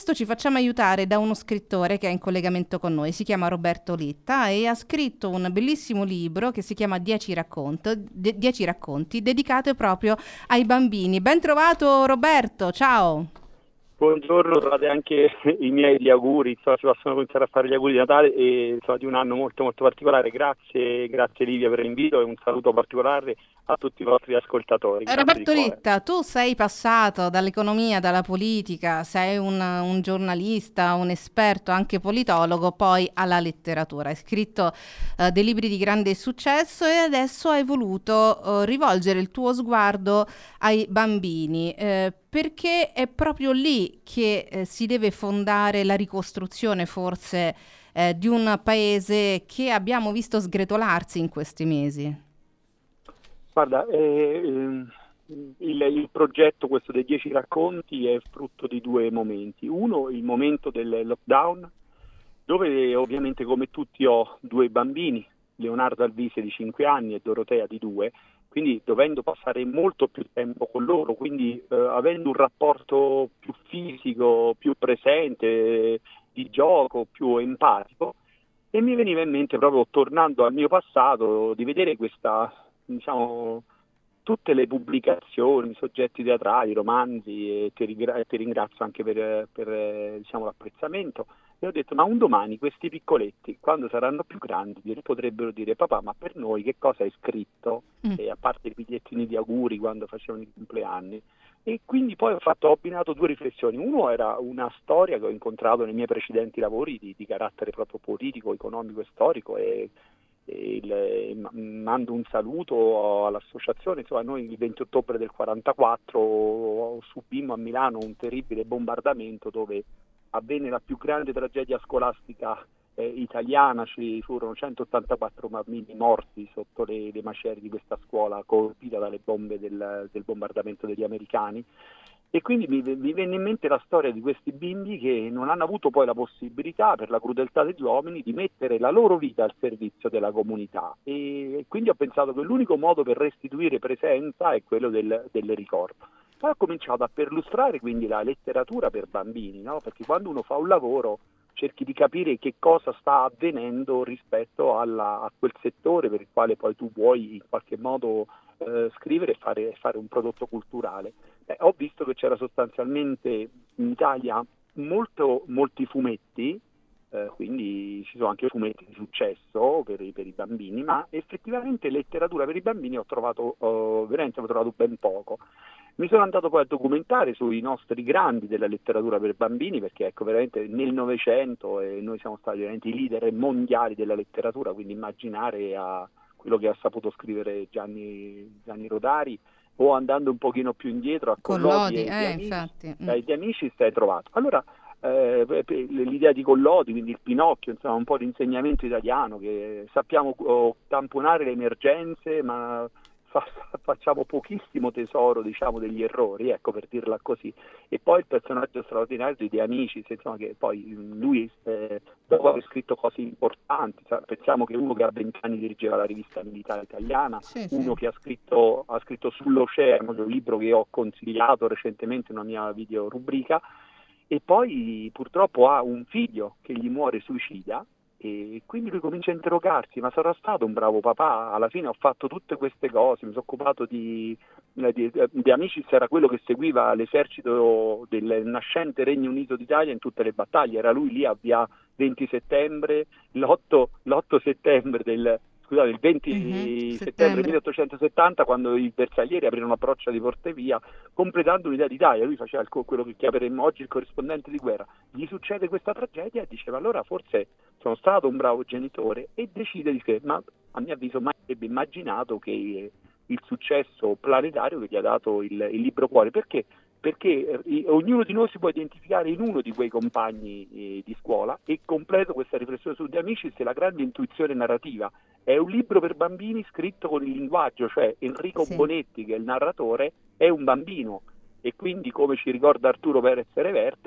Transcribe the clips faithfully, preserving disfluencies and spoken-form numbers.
questo ci facciamo aiutare da uno scrittore che è in collegamento con noi, si chiama Roberto Litta e ha scritto un bellissimo libro che si chiama Dieci racconto, de- Dieci racconti, dedicato proprio ai bambini. Ben trovato Roberto, ciao! Buongiorno, trovate anche i miei gli auguri, insomma, si possono cominciare a fare gli auguri di Natale e insomma, di un anno molto molto particolare. Grazie, grazie Livia per l'invito e un saluto particolare a tutti i vostri ascoltatori. Grazie Roberto di cuore. Litta, tu sei passato dall'economia, dalla politica, sei un, un giornalista, un esperto, anche politologo, poi alla letteratura. Hai scritto eh, dei libri di grande successo e adesso hai voluto eh, rivolgere il tuo sguardo ai bambini, eh, perché è proprio lì che eh, si deve fondare la ricostruzione forse eh, di un paese che abbiamo visto sgretolarsi in questi mesi. Guarda, eh, ehm, il, il progetto, questo dei dieci racconti, è frutto di due momenti. Uno, il momento del lockdown, dove ovviamente come tutti ho due bambini, Leonardo Alvise di cinque anni e Dorotea di due, quindi dovendo passare molto più tempo con loro, quindi eh, avendo un rapporto più fisico, più presente, di gioco, più empatico, e mi veniva in mente, proprio tornando al mio passato, di vedere questa, diciamo, tutte le pubblicazioni, soggetti teatrali, romanzi, e ti, ringra- ti ringrazio anche per, per eh, diciamo, l'apprezzamento. E ho detto, ma un domani questi piccoletti, quando saranno più grandi, potrebbero dire, papà, ma per noi che cosa hai scritto? Mm. E a parte i bigliettini di auguri quando facevano i compleanni. E quindi poi ho fatto, ho abbinato due riflessioni. Uno era una storia che ho incontrato nei miei precedenti lavori di, di carattere proprio politico, economico e storico, e, e il, e mando un saluto all'associazione. Insomma, noi il venti ottobre del quarantaquattro subimmo a Milano un terribile bombardamento dove avvenne la più grande tragedia scolastica eh, italiana. Ci furono centottantaquattro bambini morti sotto le, le macerie di questa scuola colpita dalle bombe del, del bombardamento degli americani, e quindi mi, mi venne in mente la storia di questi bimbi che non hanno avuto poi la possibilità, per la crudeltà degli uomini, di mettere la loro vita al servizio della comunità, e quindi ho pensato che l'unico modo per restituire presenza è quello del, del ricordo. Poi ho cominciato a perlustrare quindi la letteratura per bambini, no? Perché quando uno fa un lavoro cerchi di capire che cosa sta avvenendo rispetto alla, a quel settore per il quale poi tu vuoi in qualche modo eh, scrivere e fare, fare un prodotto culturale. Eh, ho visto che c'era sostanzialmente in Italia molto, molti fumetti, eh, quindi ci sono anche fumetti di successo per i, per i bambini, ma effettivamente letteratura per i bambini ho trovato, oh, veramente ho trovato ben poco. Mi sono andato poi a documentare sui nostri grandi della letteratura per bambini, perché ecco, veramente nel Novecento eh, noi siamo stati veramente i leader mondiali della letteratura, quindi immaginare a quello che ha saputo scrivere Gianni, Gianni Rodari, o andando un pochino più indietro a Collodi Collodi, e eh, gli amici, infatti. Mm. eh, gli amici stai trovato. Allora, eh, l'idea di Collodi, quindi il Pinocchio, insomma un po' di insegnamento italiano, che sappiamo oh, tamponare le emergenze, ma fa, facciamo pochissimo tesoro, diciamo, degli errori, ecco, per dirla così. E poi il personaggio straordinario di De Amicis, insomma, che poi lui eh, dopo aver scritto cose importanti, cioè, pensiamo che uno che a venti anni dirigeva la rivista militare italiana, Sì, uno sì. che ha scritto, ha scritto Sull'Oceano, che è un libro che ho consigliato recentemente in una mia video rubrica, e poi purtroppo ha un figlio che gli muore suicida, e quindi lui comincia a interrogarsi, ma sarò stato un bravo papà? Alla fine ho fatto tutte queste cose, mi sono occupato di, di, di Amicis, era quello che seguiva l'esercito del nascente Regno Unito d'Italia in tutte le battaglie, era lui lì a via venti settembre, l'otto settembre del... Scusate, il venti Mhm, settembre settembre. milleottocentosettanta, quando i bersaglieri aprirono la broccia di Portevia, completando un'idea d'Italia. Lui faceva il, quello che chiameremmo oggi il corrispondente di guerra. Gli succede questa tragedia e diceva, allora forse sono stato un bravo genitore, e decide di che, ma a mio avviso mai avrebbe immaginato che il successo planetario che gli ha dato il, il libro Cuore. Perché? Perché eh, ognuno di noi si può identificare in uno di quei compagni eh, di scuola, e completo questa riflessione su De Amicis e la grande intuizione narrativa. È un libro per bambini scritto con il linguaggio, cioè Enrico Sì. Bonetti, che è il narratore, è un bambino, e quindi, come ci ricorda Arturo Perez Reverte,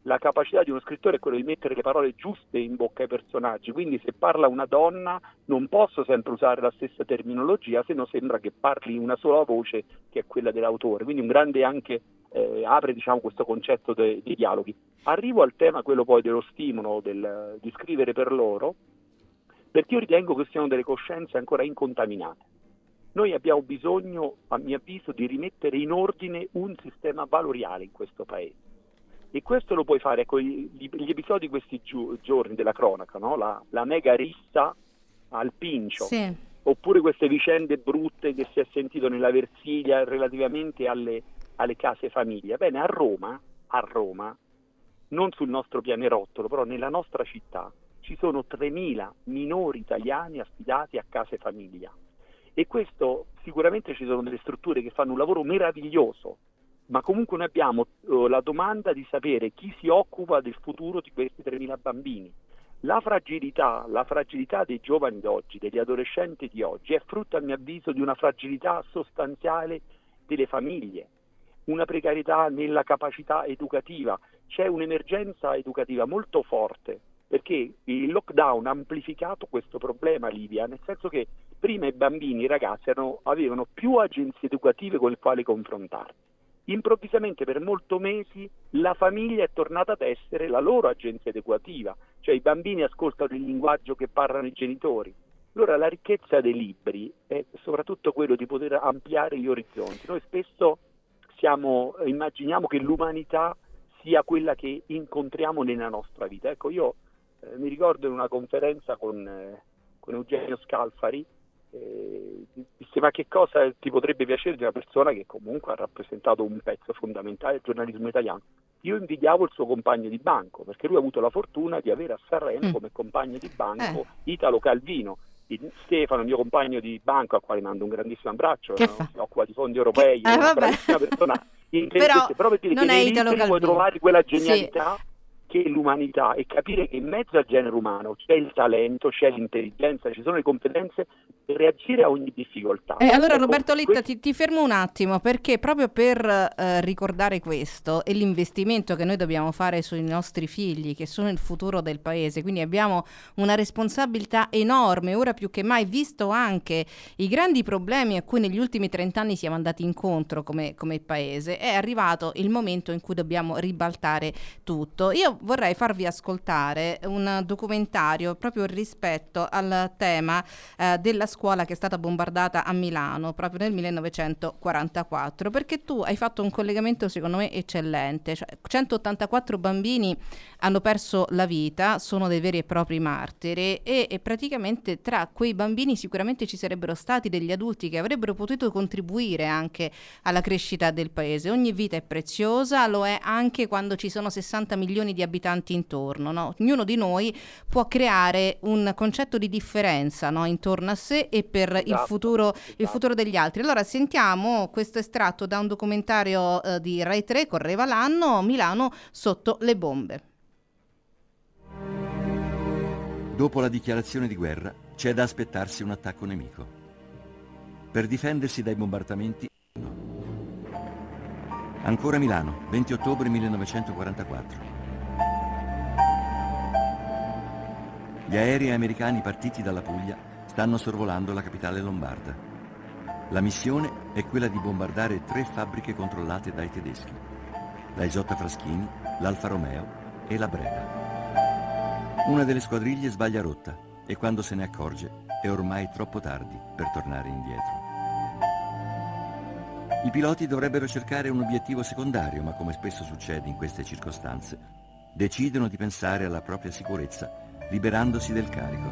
la capacità di uno scrittore è quello di mettere le parole giuste in bocca ai personaggi, quindi se parla una donna non posso sempre usare la stessa terminologia, se no sembra che parli una sola voce, che è quella dell'autore, quindi un grande anche eh, apre diciamo questo concetto dei, dei dialoghi. Arrivo al tema quello poi dello stimolo, del, di scrivere per loro, perché io ritengo che siano delle coscienze ancora incontaminate. Noi abbiamo bisogno, a mio avviso, di rimettere in ordine un sistema valoriale in questo paese. E questo lo puoi fare, ecco, gli, gli episodi di questi giu- giorni della cronaca, no? la, la mega rissa al Pincio, sì. oppure queste vicende brutte che si è sentito nella Versilia relativamente alle, alle case famiglia. Bene, a Roma, a Roma, non sul nostro pianerottolo, però nella nostra città, ci sono tremila minori italiani affidati a case famiglia. E questo sicuramente ci sono delle strutture che fanno un lavoro meraviglioso, ma comunque noi abbiamo uh, la domanda di sapere chi si occupa del futuro di questi tremila bambini. La fragilità, la fragilità dei giovani d'oggi, degli adolescenti di oggi, è frutto, a mio avviso, di una fragilità sostanziale delle famiglie, una precarietà nella capacità educativa. C'è un'emergenza educativa molto forte, perché il lockdown ha amplificato questo problema, Livia, nel senso che prima i bambini, i ragazzi erano, avevano più agenzie educative con le quali confrontarsi. Improvvisamente per molti mesi la famiglia è tornata ad essere la loro agenzia educativa, cioè i bambini ascoltano il linguaggio che parlano i genitori. Allora la ricchezza dei libri è soprattutto quello di poter ampliare gli orizzonti. Noi spesso siamo, immaginiamo che l'umanità sia quella che incontriamo nella nostra vita. Ecco, io eh, mi ricordo in una conferenza con, eh, con Eugenio Scalfari, Eh, disse: ma che cosa ti potrebbe piacere di una persona che comunque ha rappresentato un pezzo fondamentale del giornalismo italiano? Io invidiavo il suo compagno di banco, perché lui ha avuto la fortuna di avere a Sanremo mm. come compagno di banco eh. Italo Calvino. Stefano, mio compagno di banco, al quale mando un grandissimo abbraccio, no? Si occupa di fondi europei, che... è una eh, bravissima persona. Però, però per dire non che è nei Italo libri Calvino. Puoi trovare quella genialità sì. che è l'umanità, e capire che in mezzo al genere umano c'è il talento, c'è l'intelligenza, ci sono le competenze per reagire a ogni difficoltà. Eh, allora ecco, Roberto Letta questo... ti, ti fermo un attimo, perché proprio per eh, ricordare questo e l'investimento che noi dobbiamo fare sui nostri figli, che sono il futuro del paese, quindi abbiamo una responsabilità enorme, ora più che mai, visto anche i grandi problemi a cui negli ultimi trent'anni siamo andati incontro come, come paese, è arrivato il momento in cui dobbiamo ribaltare tutto. Io vorrei farvi ascoltare un documentario proprio rispetto al tema eh, della scuola che è stata bombardata a Milano proprio nel millenovecentoquarantaquattro, perché tu hai fatto un collegamento secondo me eccellente, cioè centottantaquattro bambini hanno perso la vita, sono dei veri e propri martiri, e, e praticamente tra quei bambini sicuramente ci sarebbero stati degli adulti che avrebbero potuto contribuire anche alla crescita del paese. Ogni vita è preziosa, lo è anche quando ci sono sessanta milioni di abitanti intorno, no? Ognuno di noi può creare un concetto di differenza, no? Intorno a sé e per esatto, il futuro esatto. il futuro degli altri. Allora sentiamo questo estratto da un documentario eh, di Rai tre, correva l'anno, Milano sotto le bombe. Dopo la dichiarazione di guerra c'è da aspettarsi un attacco nemico. Per difendersi dai bombardamenti. Ancora Milano, venti ottobre millenovecentoquarantaquattro. Gli aerei americani partiti dalla Puglia stanno sorvolando la capitale lombarda. La missione è quella di bombardare tre fabbriche controllate dai tedeschi: la Isotta Fraschini, l'Alfa Romeo e la Breda. Una delle squadriglie sbaglia rotta e quando se ne accorge è ormai troppo tardi per tornare indietro. I piloti dovrebbero cercare un obiettivo secondario, ma come spesso succede in queste circostanze, decidono di pensare alla propria sicurezza liberandosi del carico.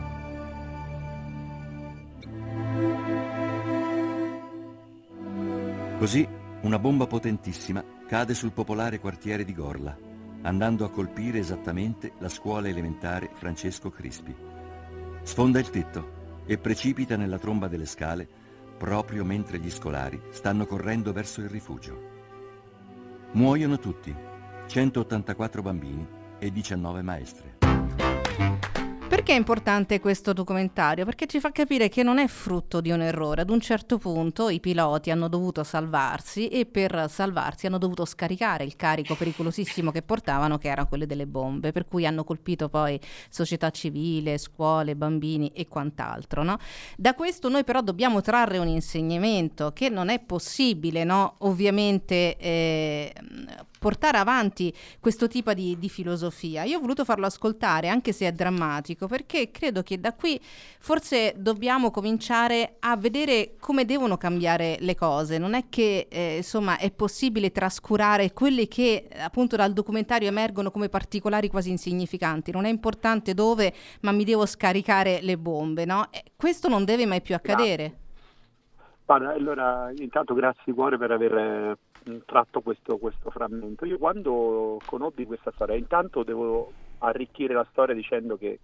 Così una bomba potentissima cade sul popolare quartiere di Gorla, andando a colpire esattamente la scuola elementare Francesco Crispi. Sfonda il tetto e precipita nella tromba delle scale proprio mentre gli scolari stanno correndo verso il rifugio. Muoiono tutti, centottantaquattro bambini e diciannove maestre. Perché è importante questo documentario? Perché ci fa capire che non è frutto di un errore. Ad un certo punto i piloti hanno dovuto salvarsi e per salvarsi hanno dovuto scaricare il carico pericolosissimo che portavano, che erano quelle delle bombe, per cui hanno colpito poi società civile, scuole, bambini e quant'altro, no? Da questo noi però dobbiamo trarre un insegnamento, che non è possibile, no? Ovviamente eh, portare avanti questo tipo di, di filosofia. Io ho voluto farlo ascoltare, anche se è drammatico, perché credo che da qui forse dobbiamo cominciare a vedere come devono cambiare le cose. Non è che eh, insomma è possibile trascurare quelle che appunto dal documentario emergono come particolari quasi insignificanti. Non è importante dove, ma mi devo scaricare le bombe, no? E questo non deve mai più accadere. Guarda, allora intanto grazie di cuore per aver eh, tratto questo, questo frammento. Io quando conobbi questa storia, intanto devo arricchire la storia dicendo che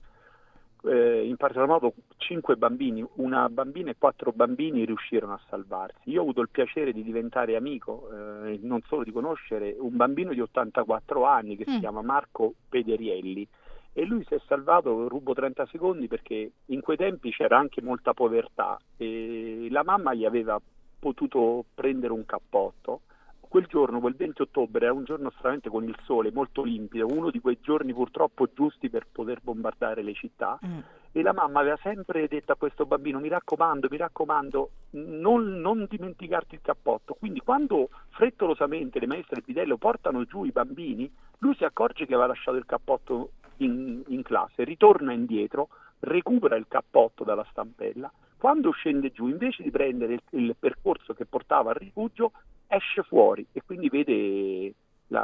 eh, in particolar modo cinque bambini, una bambina e quattro bambini riuscirono a salvarsi. Io ho avuto il piacere di diventare amico, eh, non solo di conoscere, un bambino di ottantaquattro anni che mm. si chiama Marco Pederielli, e lui si è salvato, rubo trenta secondi, perché in quei tempi c'era anche molta povertà e la mamma gli aveva potuto prendere un cappotto. Quel giorno, quel venti ottobre, era un giorno estremamente con il sole, molto limpido, uno di quei giorni purtroppo giusti per poter bombardare le città, mm. e la mamma aveva sempre detto a questo bambino: mi raccomando, mi raccomando, non, non dimenticarti il cappotto. Quindi quando frettolosamente le maestre del bidello portano giù i bambini, lui si accorge che aveva lasciato il cappotto in, in classe, ritorna indietro, recupera il cappotto dalla stampella. Quando scende giù, invece di prendere il, il percorso che portava al rifugio, esce fuori e quindi vede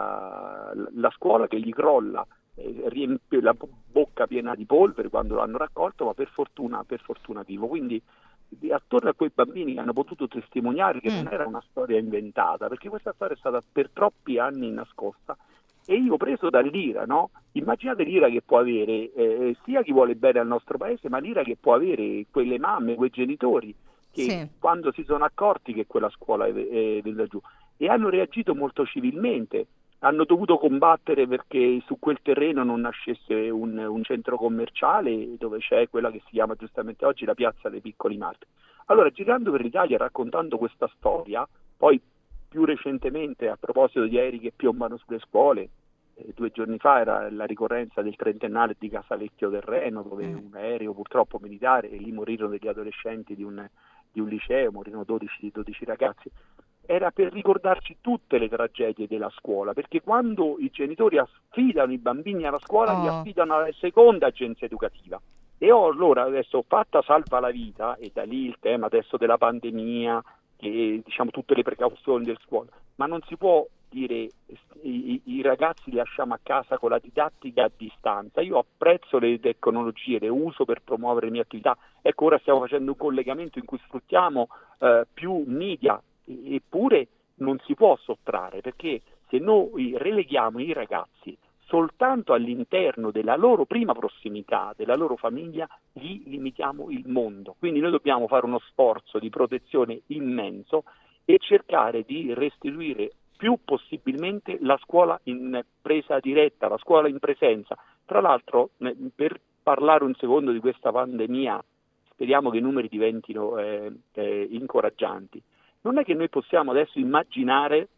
la, la scuola che gli crolla, eh, riempie la bocca piena di polvere quando l'hanno raccolto, ma per fortuna, per fortuna vivo. Quindi attorno a quei bambini che hanno potuto testimoniare che mm. non era una storia inventata, perché questa storia è stata per troppi anni nascosta. E io, preso dall'ira, no? Immaginate l'ira che può avere eh, sia chi vuole bene al nostro paese, ma l'ira che può avere quelle mamme, quei genitori che sì. quando si sono accorti che quella scuola è, è venuta giù, e hanno reagito molto civilmente, hanno dovuto combattere perché su quel terreno non nascesse un, un centro commerciale dove c'è quella che si chiama giustamente oggi la piazza dei piccoli marchi. Allora, girando per l'Italia, raccontando questa storia, poi più recentemente, a proposito di aerei che piombano sulle scuole, eh, due giorni fa era la ricorrenza del trentennale di Casalecchio del Reno, dove mm. un aereo purtroppo militare, e lì morirono degli adolescenti di un, di un liceo, morirono dodici, dodici ragazzi. Era per ricordarci tutte le tragedie della scuola, perché quando i genitori affidano i bambini alla scuola, oh. li affidano alla seconda agenzia educativa. E ho allora adesso, fatta salva la vita, e da lì il tema adesso della pandemia, e diciamo tutte le precauzioni del scuola, ma non si può dire i, i ragazzi li lasciamo a casa con la didattica a distanza. Io apprezzo le tecnologie, le uso per promuovere le mie attività. Ecco, ora stiamo facendo un collegamento in cui sfruttiamo eh, più media, eppure non si può sottrarre, perché se noi releghiamo i ragazzi soltanto all'interno della loro prima prossimità, della loro famiglia, gli limitiamo il mondo. Quindi noi dobbiamo fare uno sforzo di protezione immenso e cercare di restituire più possibilmente la scuola in presa diretta, la scuola in presenza. Tra l'altro, per parlare un secondo di questa pandemia, speriamo che i numeri diventino eh, eh, incoraggianti. Non è che noi possiamo adesso immaginare,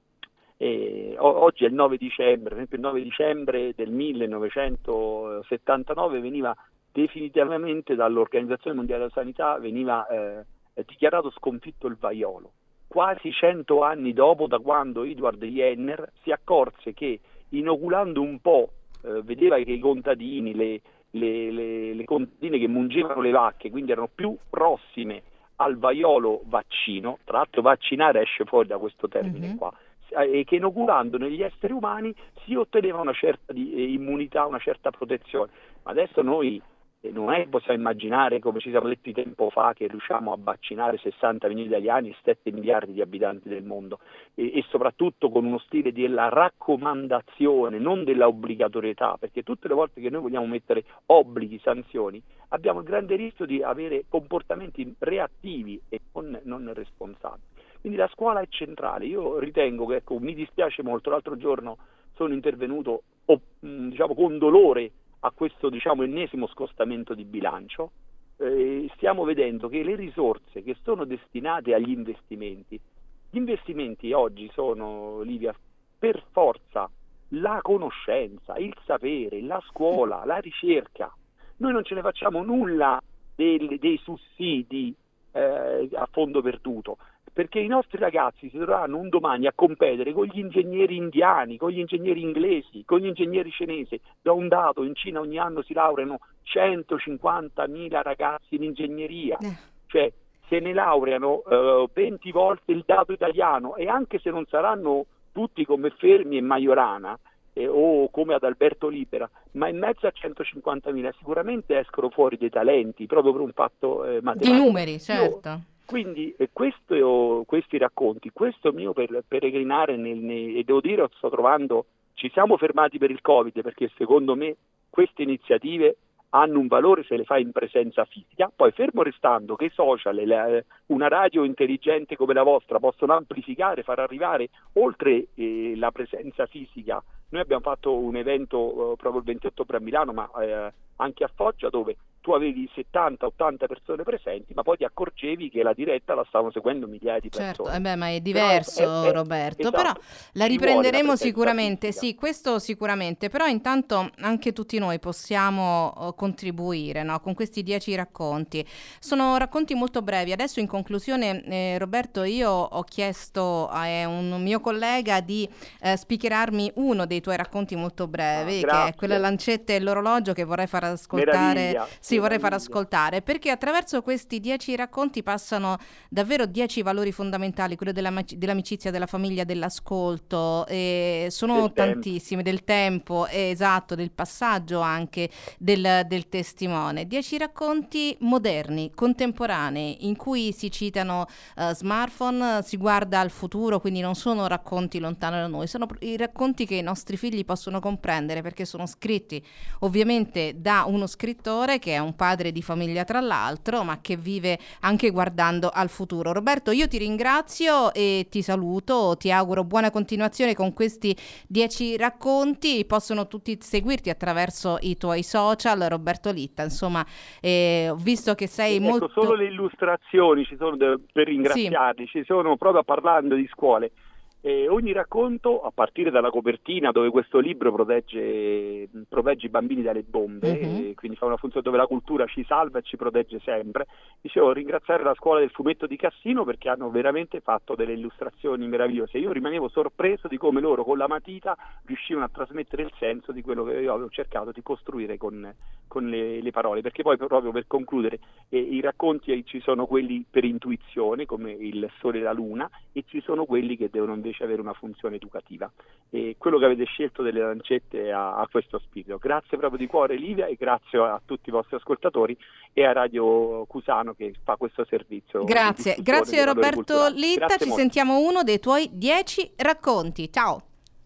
Eh, oggi è il nove dicembre, per esempio il nove dicembre del millenovecentosettantanove veniva definitivamente dall'Organizzazione Mondiale della Sanità veniva eh, dichiarato sconfitto il vaiolo, quasi cento anni dopo da quando Edward Jenner si accorse che inoculando un po', eh, vedeva che i contadini, le, le, le, le contadine che mungevano le vacche, quindi erano più prossime al vaiolo vaccino, tra l'altro vaccinare esce fuori da questo termine mm-hmm. qua, e che inoculando negli esseri umani si otteneva una certa di, eh, immunità, una certa protezione. Ma adesso noi eh, non è che possiamo immaginare, come ci siamo detti tempo fa, che riusciamo a vaccinare sessanta milioni di italiani e sette miliardi di abitanti del mondo, e, e soprattutto con uno stile della raccomandazione, non della obbligatorietà, perché tutte le volte che noi vogliamo mettere obblighi, sanzioni, abbiamo il grande rischio di avere comportamenti reattivi e non, non responsabili. Quindi la scuola è centrale. Io ritengo che, ecco, mi dispiace molto, l'altro giorno sono intervenuto oh, diciamo con dolore a questo, diciamo, ennesimo scostamento di bilancio, eh, stiamo vedendo che le risorse che sono destinate agli investimenti, gli investimenti oggi sono, Livia, per forza la conoscenza, il sapere, la scuola, la ricerca. Noi non ce ne facciamo nulla dei, dei sussidi eh, a fondo perduto, perché i nostri ragazzi si troveranno un domani a competere con gli ingegneri indiani, con gli ingegneri inglesi, con gli ingegneri cinesi. Da un dato, in Cina ogni anno si laureano centocinquantamila ragazzi in ingegneria, eh. cioè se ne laureano eh, venti volte il dato italiano, e anche se non saranno tutti come Fermi e Majorana eh, o come ad Alberto Libera, ma in mezzo a centocinquantamila sicuramente escono fuori dei talenti proprio per un fatto eh, matematico. Di numeri, certo. Io, quindi eh, questo, questi racconti, questo mio per, peregrinare nel, nel, e devo dire sto trovando, ci siamo fermati per il Covid perché secondo me queste iniziative hanno un valore se le fai in presenza fisica, poi fermo restando che i social, le, una radio intelligente come la vostra possono amplificare, far arrivare oltre eh, la presenza fisica. Noi abbiamo fatto un evento eh, proprio il ventotto ottobre a Milano, ma eh, anche a Foggia, dove tu avevi settanta ottanta persone presenti, ma poi ti accorgevi che la diretta la stavano seguendo migliaia di persone. Certo, eh beh, ma è diverso, è, è, Roberto, esatto. Però la riprenderemo la sicuramente, fisica. Sì, questo sicuramente, però intanto anche tutti noi possiamo uh, contribuire, no? Con questi dieci racconti. Sono racconti molto brevi. Adesso in conclusione, eh, Roberto, io ho chiesto a eh, un mio collega di eh, speakerarmi uno dei tuoi racconti molto brevi, ah, che è quella Lancetta e l'orologio, che vorrei far ascoltare. Meraviglia. Sì, vorrei far ascoltare, perché attraverso questi dieci racconti passano davvero dieci valori fondamentali, quello dell'amicizia, della famiglia, dell'ascolto, e sono del tantissimi, tempo. del tempo, eh, esatto, del passaggio anche del, del testimone. Dieci racconti moderni, contemporanei, in cui si citano uh, smartphone, si guarda al futuro, quindi non sono racconti lontani da noi, sono i racconti che i nostri figli possono comprendere, perché sono scritti ovviamente da uno scrittore che è un padre di famiglia tra l'altro, ma che vive anche guardando al futuro. Roberto, io ti ringrazio e ti saluto, ti auguro buona continuazione con questi dieci racconti. Possono tutti seguirti attraverso i tuoi social, Roberto Litta, insomma, eh, ho visto che sei ecco, molto... Solo le illustrazioni ci sono de- per ringraziarli, sì. Ci sono proprio parlando di scuole. E ogni racconto, a partire dalla copertina dove questo libro protegge, protegge i bambini dalle bombe, uh-huh. e quindi fa una funzione dove la cultura ci salva e ci protegge sempre. Dicevo, ringraziare la scuola del fumetto di Cassino perché hanno veramente fatto delle illustrazioni meravigliose. Io rimanevo sorpreso di come loro con la matita riuscivano a trasmettere il senso di quello che io avevo cercato di costruire con, con le, le parole, perché poi proprio per concludere eh, i racconti eh, ci sono quelli per intuizione come Il Sole e la Luna, e ci sono quelli che devono invece avere una funzione educativa, e quello che avete scelto delle lancette ha, ha questo spirito. Grazie proprio di cuore, Livia, e grazie a tutti i vostri ascoltatori e a Radio Cusano che fa questo servizio. Grazie, grazie Roberto Litta, grazie ci molto. Sentiamo uno dei tuoi dieci racconti. Ciao.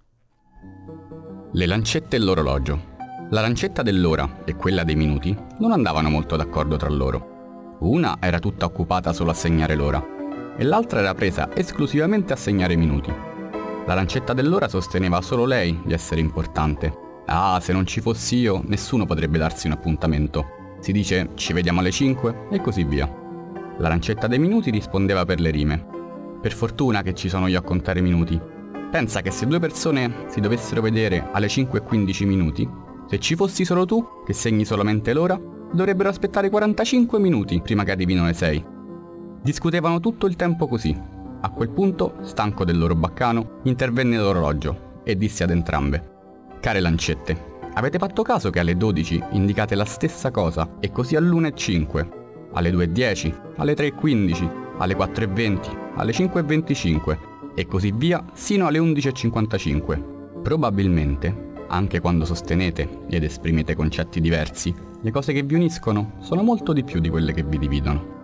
Le lancette e l'orologio. La lancetta dell'ora e quella dei minuti non andavano molto d'accordo tra loro. Una era tutta occupata solo a segnare l'ora e l'altra era presa esclusivamente a segnare i minuti. La lancetta dell'ora sosteneva solo lei di essere importante. Ah, se non ci fossi io, nessuno potrebbe darsi un appuntamento. Si dice ci vediamo alle cinque e così via. La lancetta dei minuti rispondeva per le rime. Per fortuna che ci sono io a contare i minuti. Pensa che se due persone si dovessero vedere alle cinque e quindici minuti, se ci fossi solo tu, che segni solamente l'ora, dovrebbero aspettare quarantacinque minuti prima che arrivino le sei. Discutevano tutto il tempo così. A quel punto, stanco del loro baccano, intervenne l'orologio e disse ad entrambe: care lancette, avete fatto caso che alle dodici indicate la stessa cosa e così all'una e cinque, alle due e dieci, alle tre e quindici, alle quattro e venti, alle cinque e venticinque e così via sino alle undici e cinquantacinque. Probabilmente, anche quando sostenete ed esprimete concetti diversi, le cose che vi uniscono sono molto di più di quelle che vi dividono.